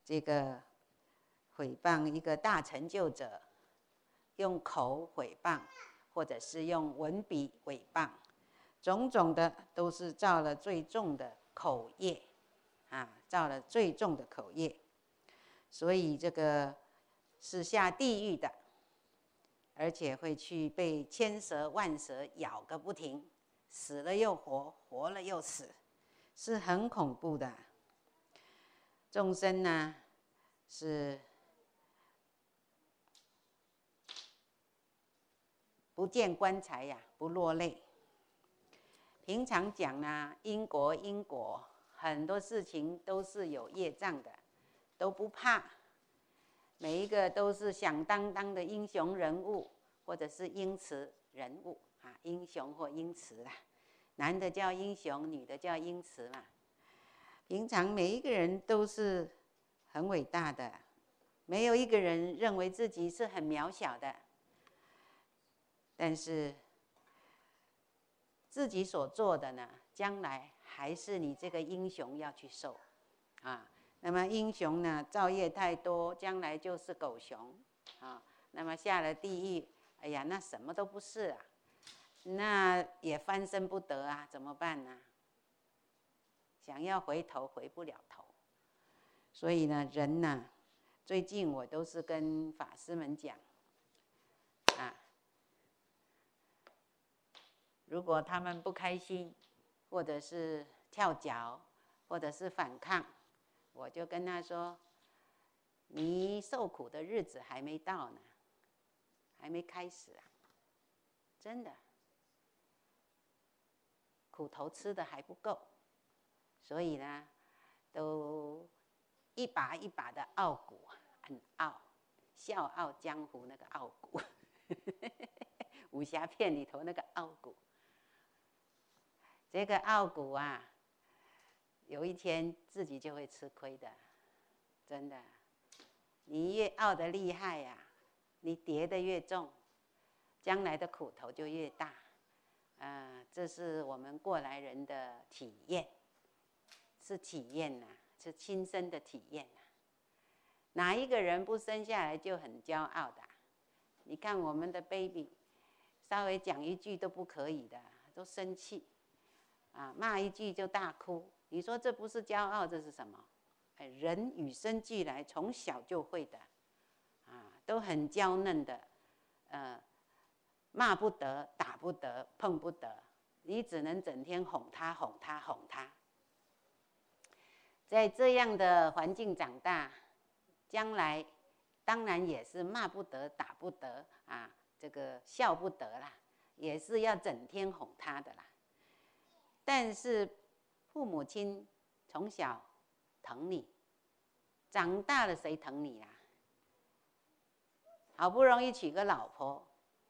这个毁谤一个大成就者，用口毁谤，或者是用文笔毁谤，种种的都是造了最重的口业造了最重的口业，所以这个是下地狱的，而且会去被千蛇万蛇咬个不停，死了又活，活了又死，是很恐怖的。众生呢是不见棺材呀，不落泪。平常讲呢，因果，很多事情都是有业障的，都不怕。每一个都是响当当的英雄人物，或者是英雌人物英雄或英雌啦，男的叫英雄，女的叫英雌嘛。平常每一个人都是很伟大的，没有一个人认为自己是很渺小的。但是自己所做的呢，将来还是你这个英雄要去受那么英雄呢，造业太多，将来就是狗熊那么下了地狱，哎呀，那什么都不是那也翻身不得怎么办呢？想要回头回不了头。所以呢，人呢，最近我都是跟法师们讲如果他们不开心，或者是跳脚，或者是反抗，我就跟他说，你受苦的日子还没到呢，还没开始真的苦头吃的还不够。所以呢，都一把一把的傲骨，很傲，笑傲江湖那个傲骨武侠片里头那个傲骨。这个傲骨有一天自己就会吃亏的，真的。你越傲得厉害你跌得越重，将来的苦头就越大。这是我们过来人的体验，是体验是亲身的体验哪一个人不生下来就很骄傲的你看我们的 baby， 稍微讲一句都不可以的，都生气骂一句就大哭。你说这不是骄傲，这是什么？人与生俱来，从小就会的都很娇嫩的骂不得，打不得，碰不得，你只能整天哄他哄他哄他。在这样的环境长大，将来当然也是骂不得，打不得这个笑不得啦，也是要整天哄他的啦。但是父母亲从小疼你，长大了谁疼你好不容易娶个老婆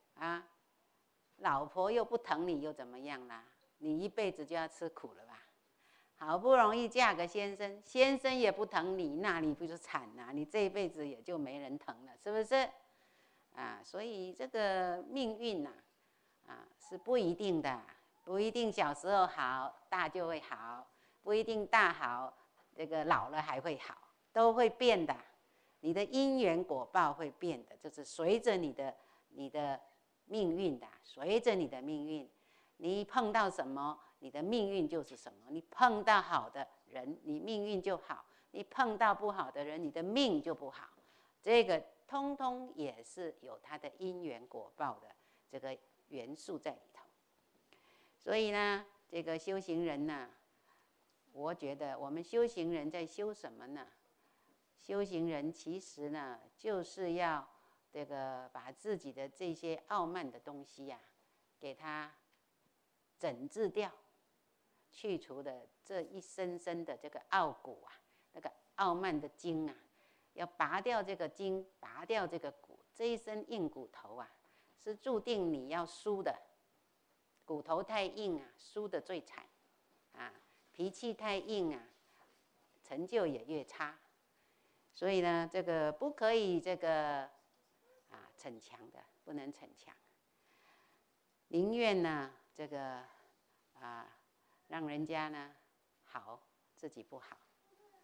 老婆又不疼你又怎么样啦？你一辈子就要吃苦了吧？好不容易嫁个先生，先生也不疼你，那你不就惨你这一辈子也就没人疼了，是不是所以这个命运是不一定的，不一定小时候好，大就会好，不一定大好，这个老了还会好，都会变的。你的因缘果报会变的，就是随着你的命运的，随着你的命运，你碰到什么，你的命运就是什么。你碰到好的人，你命运就好；你碰到不好的人，你的命就不好。这个通通也是有它的因缘果报的这个元素在里头。所以呢，这个修行人呢，我觉得我们修行人在修什么呢？修行人其实呢，就是要这个把自己的这些傲慢的东西给它整治掉，去除的这一身身的这个傲骨那个傲慢的筋要拔掉这个筋，拔掉这个骨，这一身硬骨头是注定你要输的。骨头太硬输的最惨脾气太硬成就也越差。所以呢，这个不可以这个逞强的，不能逞强，宁愿呢这个让人家呢好，自己不好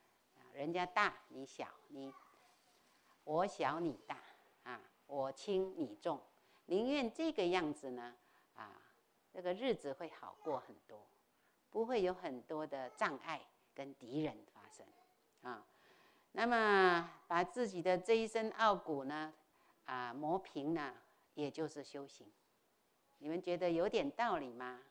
人家大你小，我小你大啊，我轻你重，宁愿这个样子呢这个日子会好过很多，不会有很多的障碍跟敌人发生啊。那么把自己的这一身傲骨呢磨平呢，也就是修行。你们觉得有点道理吗？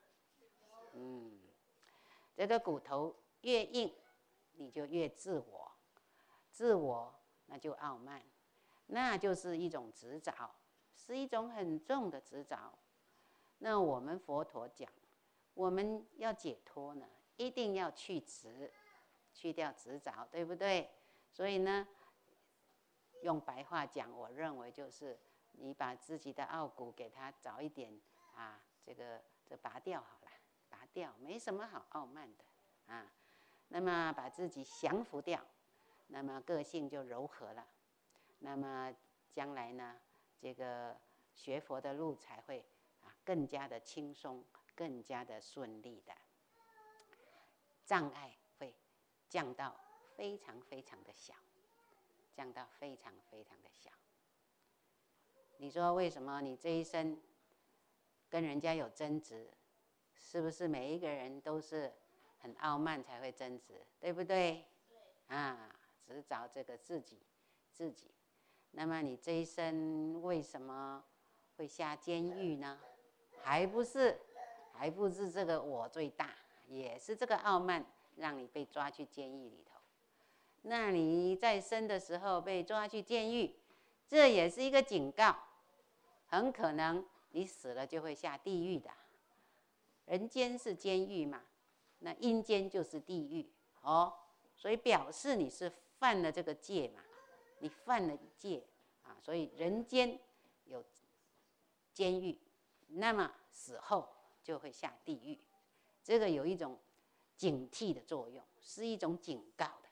这个骨头越硬，你就越自我，自我那就傲慢，那就是一种执着，是一种很重的执着。那我们佛陀讲，我们要解脱呢，一定要去执，去掉执着，对不对？所以呢，用白话讲，我认为就是你把自己的傲骨给它早一点这拔掉好了，拔掉，没什么好傲慢的那么把自己降服掉，那么个性就柔和了，那么将来呢，这个学佛的路才会更加的轻松，更加的顺利的，障碍会降到非常非常的小，降到非常非常的小。你说为什么你这一生跟人家有争执？是不是每一个人都是很傲慢才会争执，对不对？执着这个自己。那么你这一生为什么会下监狱呢？还不是这个我最大，也是这个傲慢让你被抓去监狱里头。那你在生的时候被抓去监狱，这也是一个警告，很可能你死了就会下地狱的。人间是监狱嘛，那阴间就是地狱所以表示你是犯了这个戒嘛，你犯了戒所以人间有监狱，那么死后就会下地狱，这个有一种警惕的作用，是一种警告的。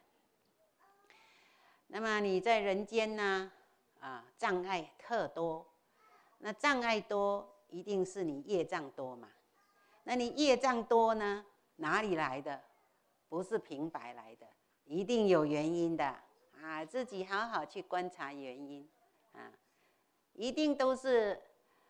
那么你在人间呢障碍特多，那障碍多一定是你业障多嘛，那你业障多呢，哪里来的？不是平白来的，一定有原因的自己好好去观察原因一定都是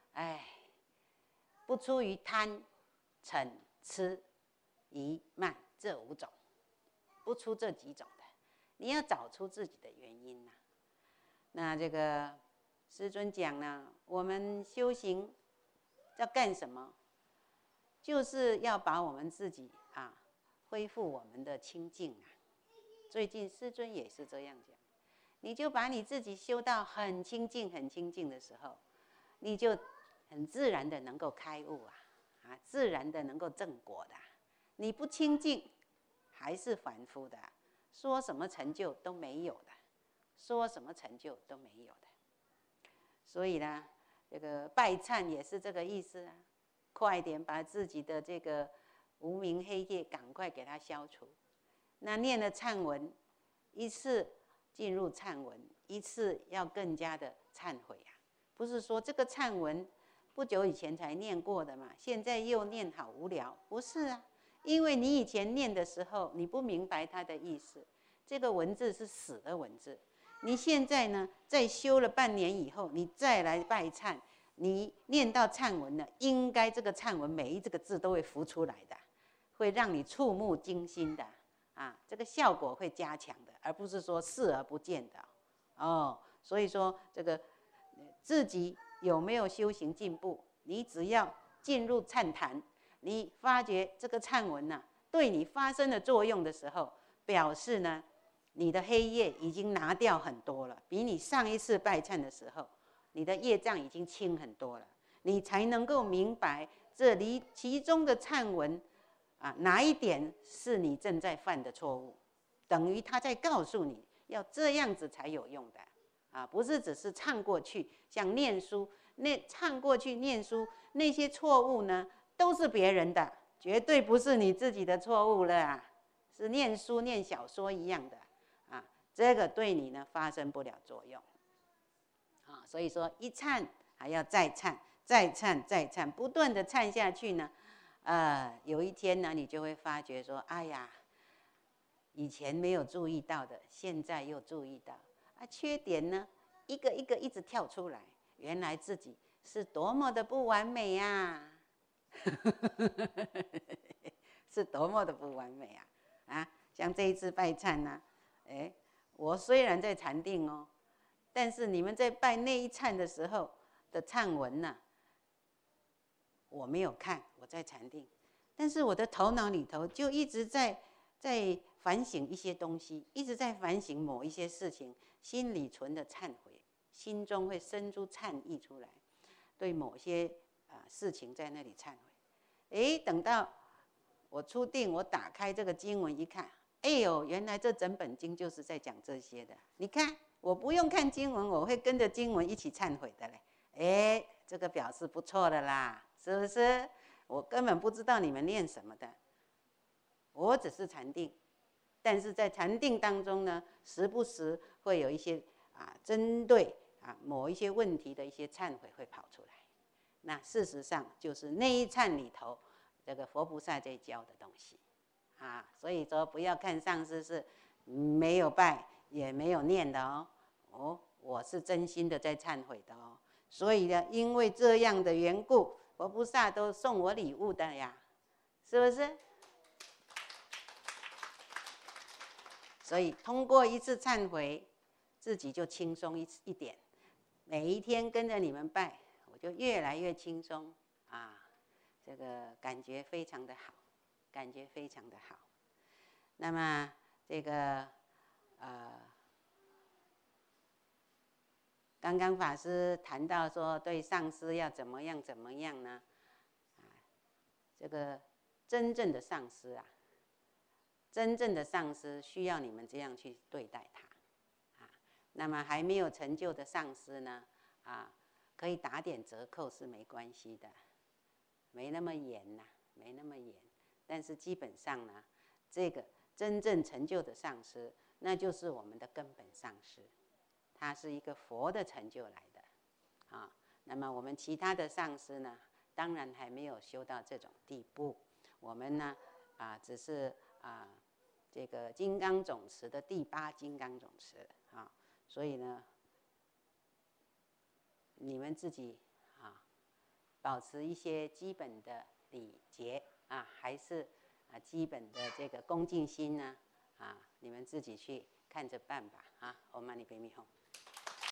不出于贪、嗔、痴、疑、慢这5种，不出这几种的，你要找出自己的原因那这个师尊讲呢，我们修行要干什么？就是要把我们自己恢复我们的清净最近师尊也是这样讲，你就把你自己修到很清净很清净的时候，你就很自然的能够开悟自然的能够正果的。你不清净还是凡夫的，说什么成就都没有的，说什么成就都没有的。所以呢，这个拜忏也是这个意思快点把自己的这个无明黑夜赶快给它消除。那念了忏文，一次进入忏文，一次要更加的忏悔不是说这个忏文不久以前才念过的嘛，现在又念好无聊，不是因为你以前念的时候你不明白它的意思，这个文字是死的文字，你现在呢在修了半年以后，你再来拜忏，你念到忏文了，应该这个忏文每一这个字都会浮出来的，会让你触目惊心的这个效果会加强的，而不是说视而不见的所以说这个自己有没有修行进步，你只要进入忏坛，你发觉这个忏文对你发生的作用的时候，表示呢你的黑夜已经拿掉很多了，比你上一次拜忏的时候你的业障已经轻很多了，你才能够明白这里其中的忏文哪一点是你正在犯的错误，等于他在告诉你要这样子才有用的不是只是唱过去，像念书唱过去念书，那些错误呢都是别人的，绝对不是你自己的错误了是念书念小说一样的这个对你呢发生不了作用所以说一忏还要再忏，再忏再忏，不断的忏下去呢有一天呢你就会发觉说，哎呀， 以前没有注意到的，现在又注意到啊。缺点呢，一个一个一直跳出来，原来自己是多么的不完美呀、是多么的不完美啊！像这一次拜忏呢、我虽然在禅定哦，但是你们在拜那一忏的时候的忏文呢、我没有看，我在禅定，但是我的头脑里头就一直在反省一些东西，一直在反省某一些事情，心里存的忏悔，心中会生出忏意出来，对某些事情在那里忏悔。等到我出定，我打开这个经文一看，哎呦，原来这整本经就是在讲这些的。你看，我不用看经文，我会跟着经文一起忏悔的嘞。这个表示不错的啦，是不是？我根本不知道你们念什么的，我只是禅定，但是在禅定当中呢，时不时会有一些针对某一些问题的一些忏悔会跑出来。那事实上就是那一忏里头，这个佛菩萨在教的东西所以说不要看上师是没有拜也没有念的我是真心的在忏悔的所以呢，因为这样的缘故，佛菩萨都送我礼物的呀，是不是？所以通过一次忏悔，自己就轻松一点。每一天跟着你们拜，我就越来越轻松这个感觉非常的好，感觉非常的好。那么这个刚刚法师谈到说对上师要怎么样怎么样呢？这个真正的上师真正的上师需要你们这样去对待他那么还没有成就的上师呢可以打点折扣是没关系的，没那么严没那么严。但是基本上呢，这个真正成就的上师，那就是我们的根本上师，他是一个佛的成就来的那么我们其他的上师呢，当然还没有修到这种地步。我们呢只是这个金刚总持的第8金刚总持所以呢，你们自己保持一些基本的礼节还是基本的这个恭敬心呢你们自己去看着办吧Om Mani Padme Hum。